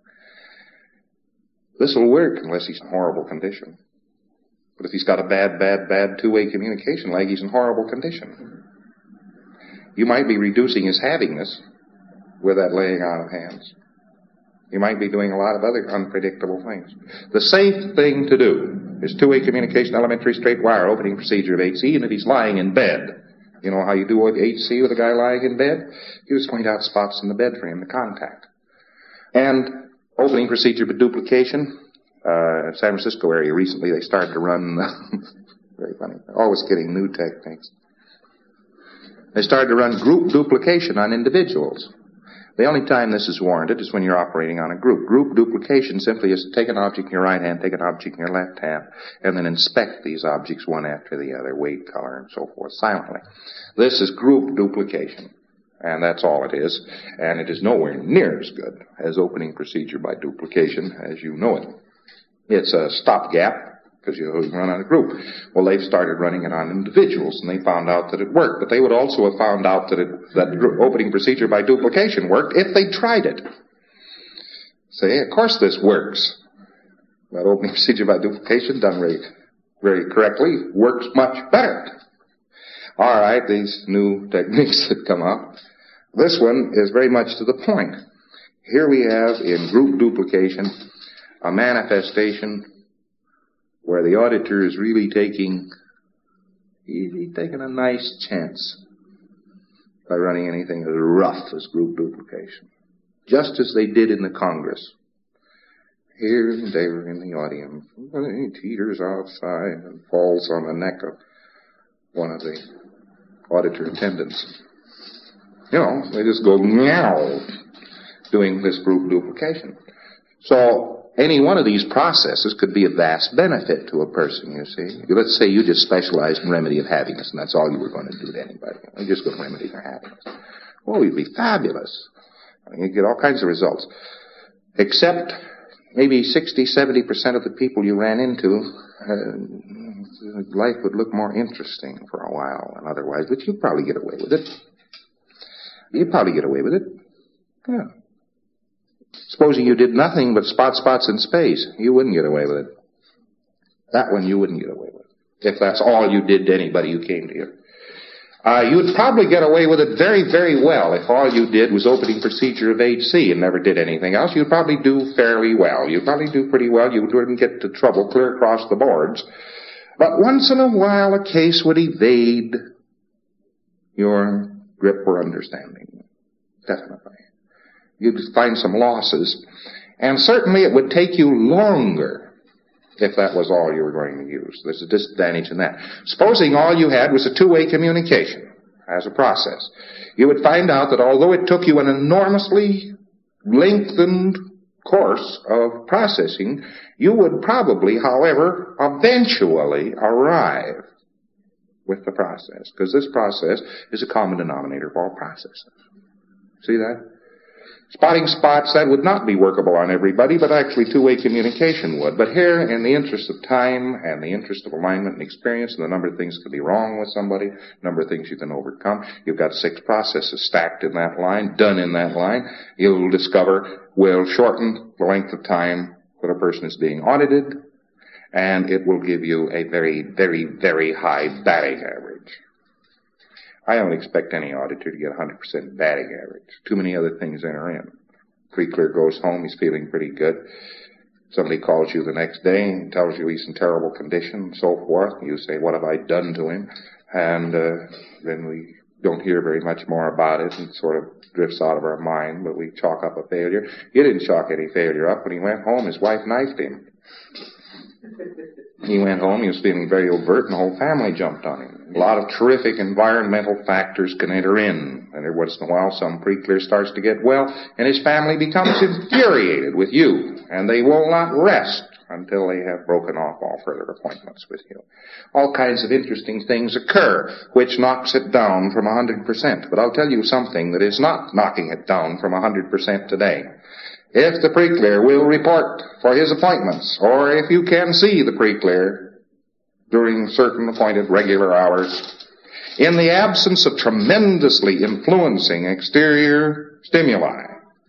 This will work unless he's in horrible condition. But if he's got a bad, bad, bad two-way communication leg, he's in horrible condition. You might be reducing his havingness with that laying on of hands. You might be doing a lot of other unpredictable things. The safe thing to do is two-way communication, elementary straight wire, opening procedure of H C, and if he's lying in bed, you know how you do H C with a guy lying in bed? You just point out spots in the bed for him to contact. And opening procedure by duplication, uh, San Francisco area recently, they started to run, very funny, always getting new techniques. They started to run group duplication on individuals. The only time this is warranted is when you're operating on a group. Group duplication simply is to take an object in your right hand, take an object in your left hand, and then inspect these objects one after the other, weight, color, and so forth, silently. This is group duplication, and that's all it is, and it is nowhere near as good as opening procedure by duplication as you know it. It's a stopgap, because you run on a group. Well, they've started running it on individuals, and they found out that it worked. But they would also have found out that it, that opening procedure by duplication worked if they tried it. Say, of course this works. That opening procedure by duplication, done very, very correctly, works much better. All right, these new techniques that come up. This one is very much to the point. Here we have, in group duplication, a manifestation where the auditor is really taking, he's taking a nice chance by running anything as rough as group duplication. Just as they did in the Congress. Here and there in the audience, he teeters outside and falls on the neck of one of the auditor attendants. You know, they just go meow doing this group duplication. So, any one of these processes could be of vast benefit to a person, you see. Let's say you just specialized in remedy of happiness, and that's all you were going to do to anybody. You just go remedy their happiness. Well, you'd be fabulous. I mean, you'd get all kinds of results. Except maybe sixty, seventy percent of the people you ran into, uh, life would look more interesting for a while than otherwise, but you'd probably get away with it. You'd probably get away with it. Yeah. Supposing you did nothing but spot spots in space, you wouldn't get away with it. That one you wouldn't get away with, if that's all you did to anybody who came to you. Uh, you'd probably get away with it very, very well if all you did was opening procedure of H C and never did anything else. You'd probably do fairly well. You'd probably do pretty well. You wouldn't get to trouble clear across the boards. But once in a while, a case would evade your grip or understanding. Definitely. You'd find some losses. And certainly it would take you longer if that was all you were going to use. There's a disadvantage in that. Supposing all you had was a two-way communication as a process, you would find out that although it took you an enormously lengthened course of processing, You would probably, however, eventually arrive with the process, because this process is a common denominator of all processes. See that? Spotting spots, that would not be workable on everybody, but actually two-way communication would. But here, in the interest of time and the interest of alignment and experience and the number of things that can be wrong with somebody, number of things you can overcome, you've got six processes stacked in that line, done in that line, you'll discover will shorten the length of time that a person is being audited, and it will give you a very, very, very high batting average. I don't expect any auditor to get one hundred percent batting average. Too many other things enter in. Pre-clear goes home, he's feeling pretty good. Somebody calls you the next day and tells you he's in terrible condition and so forth. You say, what have I done to him? And uh, then we don't hear very much more about it, and it sort of drifts out of our mind, but we chalk up a failure. He didn't chalk any failure up. When he went home, his wife knifed him. He went home, he was feeling very overt, and the whole family jumped on him. A lot of terrific environmental factors can enter in, and every once in a while some pre-clear starts to get well, and his family becomes infuriated with you, and they will not rest until they have broken off all further appointments with you. All kinds of interesting things occur, which knocks it down from one hundred percent. But I'll tell you something that is not knocking it down from one hundred percent today. If the pre-clear will report for his appointments, or if you can see the pre-clear during certain appointed regular hours, in the absence of tremendously influencing exterior stimuli,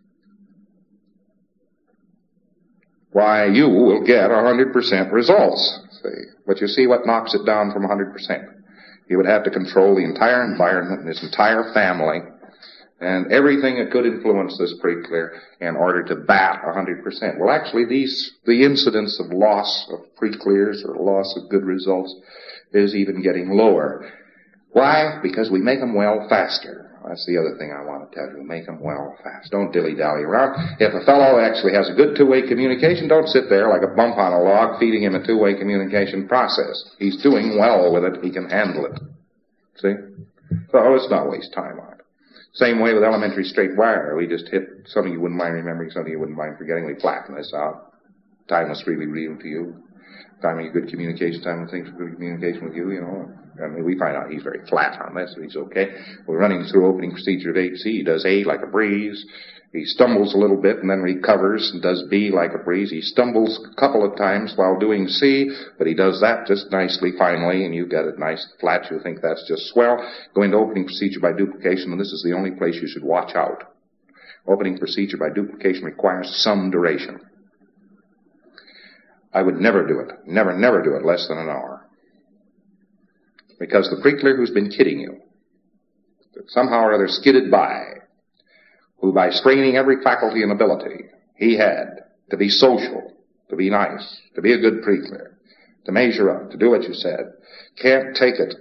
why, you will get one hundred percent results. See? But you see what knocks it down from one hundred percent. He would have to control the entire environment and his entire family and everything that could influence this pre-clear in order to bat one hundred percent. Well, actually, these, the incidence of loss of pre-clears or loss of good results is even getting lower. Why? Because we make them well faster. That's the other thing I want to tell you. Make them well fast. Don't dilly-dally around. If a fellow actually has a good two-way communication, don't sit there like a bump on a log feeding him a two-way communication process. He's doing well with it. He can handle it. See? So let's not waste time on it. Same way with elementary straight wire. We just hit, some of you wouldn't mind remembering, some of you wouldn't mind forgetting. We flatten this out. Time was really real to you. Time of your good communication, time when things were good communication with you, you know. I mean, we find out he's very flat on this, so he's okay. We're running through opening procedure of eight C. He does A like a breeze. He stumbles a little bit and then recovers and does B like a breeze. He stumbles a couple of times while doing C, but he does that just nicely, finally, and you get it nice flat. You think that's just swell. Go into opening procedure by duplication, and this is the only place you should watch out. Opening procedure by duplication requires some duration. I would never do it. Never, never do it less than an hour. Because the pre-clear who's been kidding you, that somehow or other skidded by, who by straining every faculty and ability he had to be social, to be nice, to be a good pre-clear, to measure up, to do what you said, can't take it.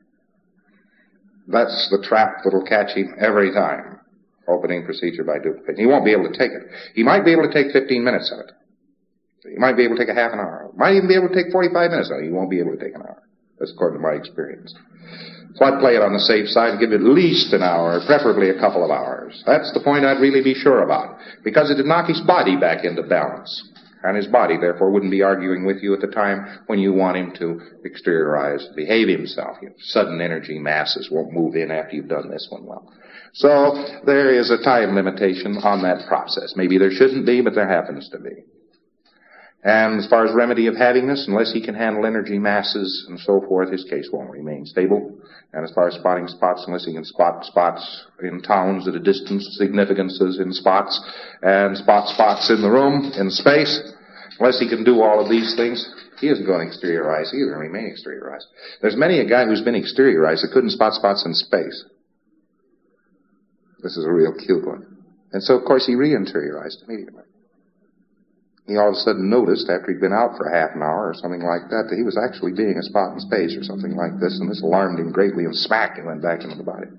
That's the trap that'll catch him every time. Opening procedure by duplication. He won't be able to take it. He might be able to take fifteen minutes of it. He might be able to take a half an hour. Might even be able to take forty-five minutes of it. He won't be able to take an hour. That's according to my experience. So I'd play it on the safe side and give it at least an hour, preferably a couple of hours. That's the point I'd really be sure about. Because it'd knock his body back into balance. And his body, therefore, wouldn't be arguing with you at the time when you want him to exteriorize, behave himself. You know, sudden energy masses won't move in after you've done this one well. So there is a time limitation on that process. Maybe there shouldn't be, but there happens to be. And as far as remedy of havingness, unless he can handle energy masses and so forth, his case won't remain stable. And as far as spotting spots, unless he can spot spots in towns at a distance, significances in spots, and spot spots in the room, in space, unless he can do all of these things, he isn't going to exteriorize either and remain exteriorized. There's many a guy who's been exteriorized that couldn't spot spots in space. This is a real cute one. And so, of course, he re-interiorized immediately. He all of a sudden noticed, after he'd been out for half an hour or something like that, that he was actually being a spot in space or something like this, and this alarmed him greatly, and smack, he went back into the body.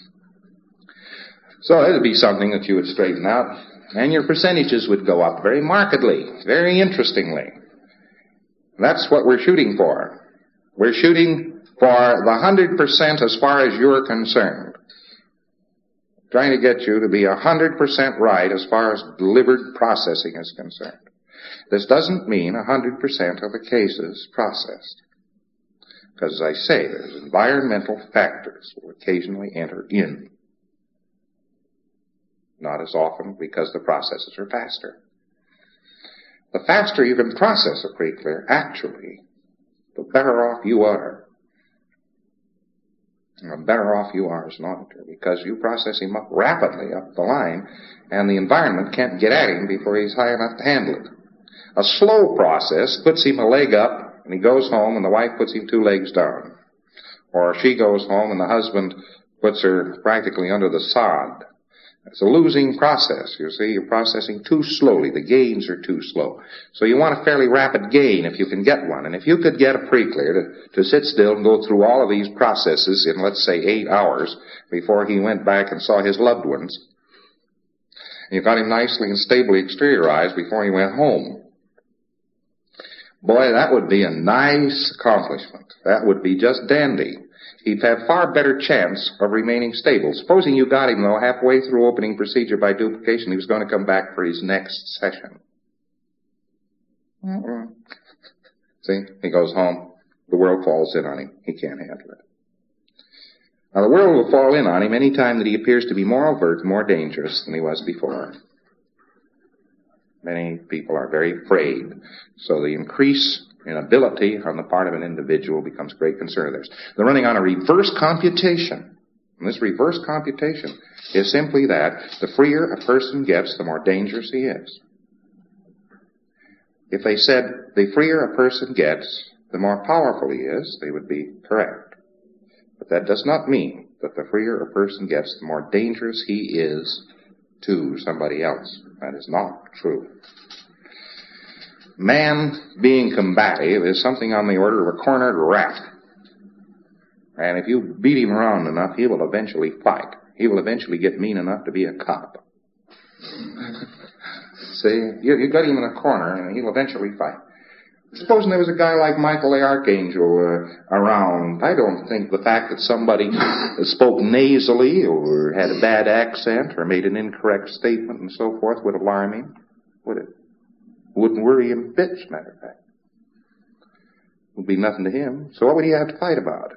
So it would be something that you would straighten out, and your percentages would go up very markedly, very interestingly. That's what we're shooting for. We're shooting for the one hundred percent as far as you're concerned. Trying to get you to be one hundred percent right as far as delivered processing is concerned. This doesn't mean one hundred percent of the cases processed. Because, as I say, there's environmental factors will occasionally enter in. Not as often because the processes are faster. The faster you can process a pre-clear, actually, the better off you are. The better off you are as an auditor, because you process him up rapidly up the line, and the environment can't get at him before he's high enough to handle it. A slow process puts him a leg up, and he goes home, and the wife puts him two legs down. Or she goes home, and the husband puts her practically under the sod. It's a losing process, you see. You're processing too slowly. The gains are too slow. So you want a fairly rapid gain if you can get one. And if you could get a pre-clear to, to sit still and go through all of these processes in, let's say, eight hours before he went back and saw his loved ones, and you got him nicely and stably exteriorized before he went home, boy, that would be a nice accomplishment. That would be just dandy. He'd have far better chance of remaining stable. Supposing you got him, though, halfway through opening procedure by duplication, he was going to come back for his next session. Mm-mm. See, he goes home. The world falls in on him. He can't handle it. Now, the world will fall in on him any time that he appears to be more overt, more dangerous than he was before. Many people are very afraid. So the increase in ability on the part of an individual becomes a great concern of theirs. They're running on a reverse computation. And this reverse computation is simply that the freer a person gets, the more dangerous he is. If they said the freer a person gets, the more powerful he is, they would be correct. But that does not mean that the freer a person gets, the more dangerous he is to somebody else. That is not true. Man being combative is something on the order of a cornered rat. And if you beat him around enough, he will eventually fight. He will eventually get mean enough to be a cop. See, you, you got him in a corner, and he'll eventually fight. Supposing there was a guy like Michael the Archangel uh, around, I don't think the fact that somebody spoke nasally or had a bad accent or made an incorrect statement and so forth would alarm him, would it? Wouldn't worry him a bit, as a matter of fact. Would be nothing to him. So what would he have to fight about?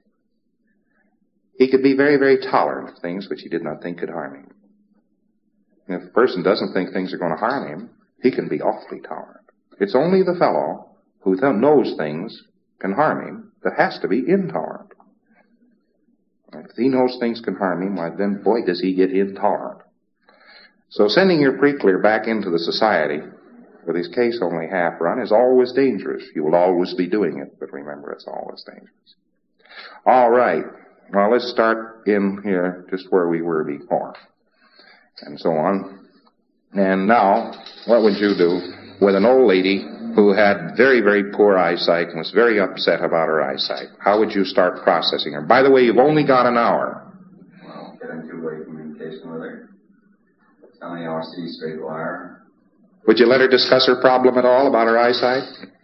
He could be very, very tolerant of things which he did not think could harm him. And if a person doesn't think things are going to harm him, he can be awfully tolerant. It's only the fellow who knows things can harm him that has to be intolerant. And if he knows things can harm him, why then, boy, does he get intolerant. So sending your pre-clear back into the society with his case only half run is always dangerous. You will always be doing it, but remember, it's always dangerous. All right. Well, let's start in here just where we were before, and so on. And now, what would you do with an old lady who had very, very poor eyesight and was very upset about her eyesight? How would you start processing her? By the way, you've only got an hour. Well, get into two-way communication with her. Tell me R C straight wire. Would you let her discuss her problem at all about her eyesight?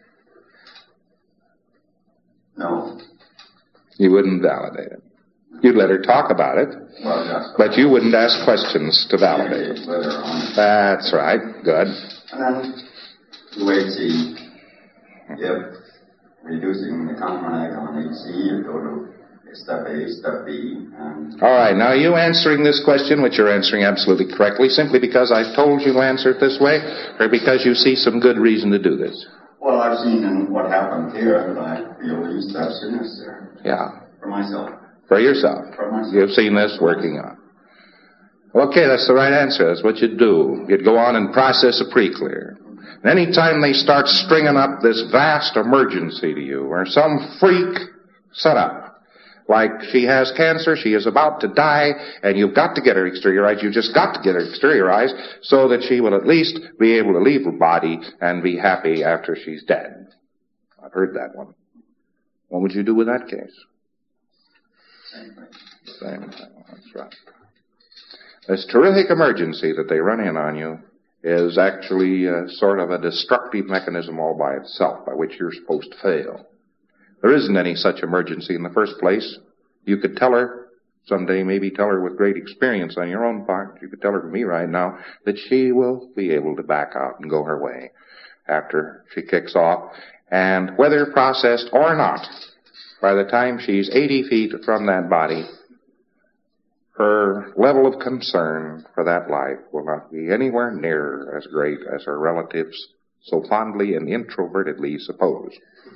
No. You wouldn't validate it. You'd let her talk about it, Well, just but you wouldn't ask questions to validate it. with her on it. That's right. Good. And then you wait to see if reducing the compromise on H C, you go to step A, step B, and All right. Now, are you answering this question, which you're answering absolutely correctly, simply because I've told you to answer it this way, or because you see some good reason to do this? well, I've seen in what happened here that I feel the steps are necessary Yeah. for myself. For yourself. For myself. You've seen this working on. Okay, that's the right answer. That's what you'd do. You'd go on and process a pre-clear. And any time they start stringing up this vast emergency to you, or some freak setup, like she has cancer, she is about to die, and you've got to get her exteriorized, you've just got to get her exteriorized so that she will at least be able to leave her body and be happy after she's dead. I've heard that one. What would you do with that case? Same thing. Same thing. That's right. This terrific emergency that they run in on you is actually uh, sort of a destructive mechanism all by itself, by which you're supposed to fail. There isn't any such emergency in the first place. You could tell her, someday maybe tell her with great experience on your own part, you could tell her to me right now, that she will be able to back out and go her way. after she kicks off. And whether processed or not, by the time she's eighty feet from that body, her level of concern for that life will not be anywhere near as great as her relatives so fondly and introvertedly suppose.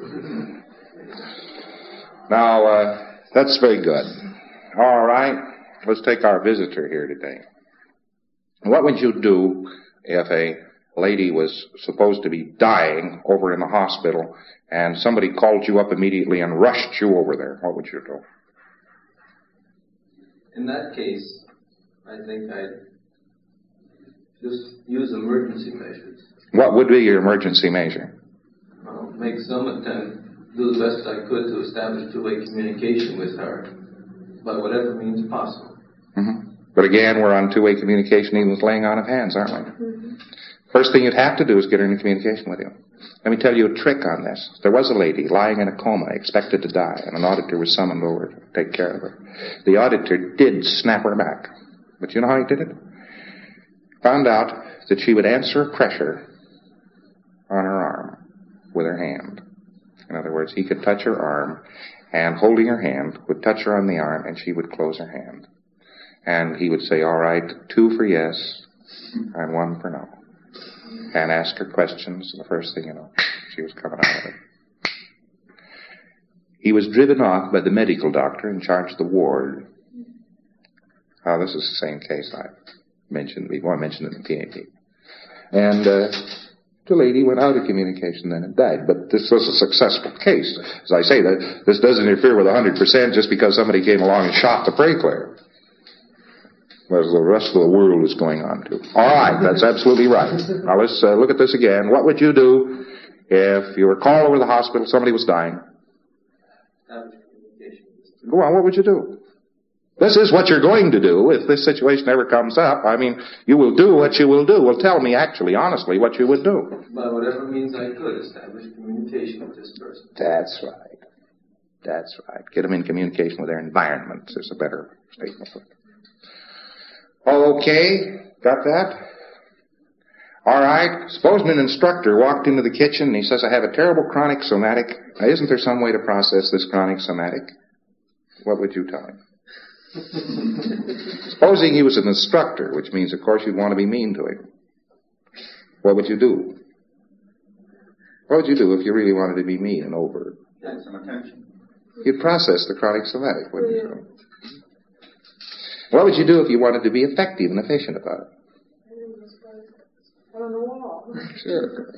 Now, uh, that's very good. All right, let's take our visitor here today. What would you do if a lady was supposed to be dying over in the hospital and somebody called you up immediately and rushed you over there? What would you do? In that case, I think I'd just use emergency measures. What would be your emergency measure? Well, make some attempt, do the best I could to establish two-way communication with her by whatever means possible. Mm-hmm. But again, we're on two-way communication even with laying on of hands, aren't we? Mm-hmm. First thing you'd have to do is get her into communication with you. Let me tell you a trick on this. There was a lady lying in a coma, expected to die, and an auditor was summoned over to take care of her. The auditor did snap her back. But you know how he did it? Found out that she would answer a pressure on her arm with her hand. In other words, he could touch her arm, and holding her hand, would touch her on the arm, and she would close her hand. And he would say, all right, two for yes, and one for no. And ask her questions, and the first thing you know, she was coming out of it. He was driven off by the medical doctor in charge of the ward. Oh, this is the same case I mentioned before. I mentioned it in P A P. And uh, the lady went out of communication then and died. But this was a successful case. As I say, that this doesn't interfere with one hundred percent just because somebody came along and shot the pray clear. Whereas the rest of the world is going on to. All right, that's absolutely right. Now let's uh, look at this again. What would you do if you were called over to the hospital, somebody was dying? Go on, what would you do? This is what you're going to do if this situation ever comes up. I mean, you will do what you will do. Well, tell me actually, honestly, what you would do. By whatever means I could, establish communication with this person. That's right. That's right. Get them in communication with their environment is a better statement for it. Okay, got that? All right, supposing an instructor walked into the kitchen and he says, I have a terrible chronic somatic. Now, isn't there some way to process this chronic somatic? What would you tell him? Supposing he was an instructor, which means, of course, you'd want to be mean to him. What would you do? What would you do if you really wanted to be mean and overt? Get some attention. You'd process the chronic somatic, wouldn't you? What would you do if you wanted to be effective and efficient about it? On the wall. Sure.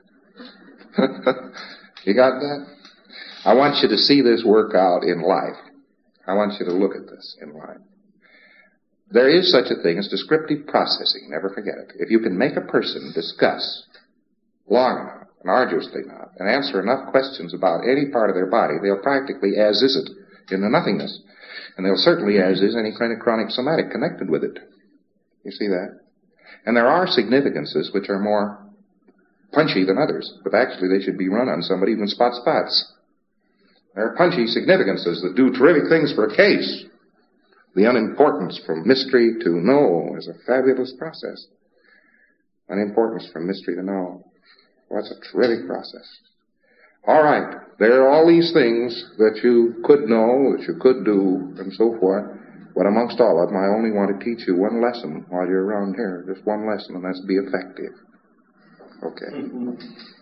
You got that? I want you to see this work out in life. I want you to look at this in life. There is such a thing as descriptive processing. Never forget it. If you can make a person discuss long enough and arduously enough and answer enough questions about any part of their body, they'll practically as-is it into nothingness. And they'll certainly as-is any kind of chronic somatic connected with it. You see that? And there are significances which are more punchy than others, but actually they should be run on somebody even spot spots. There are punchy significances that do terrific things for a case. The unimportance from mystery to know is a fabulous process. Unimportance from mystery to know. Well, that's a terrific process. All right. There are all these things that you could know, that you could do, and so forth. But amongst all of them, I only want to teach you one lesson while you're around here. Just one lesson, and that's be effective. Okay.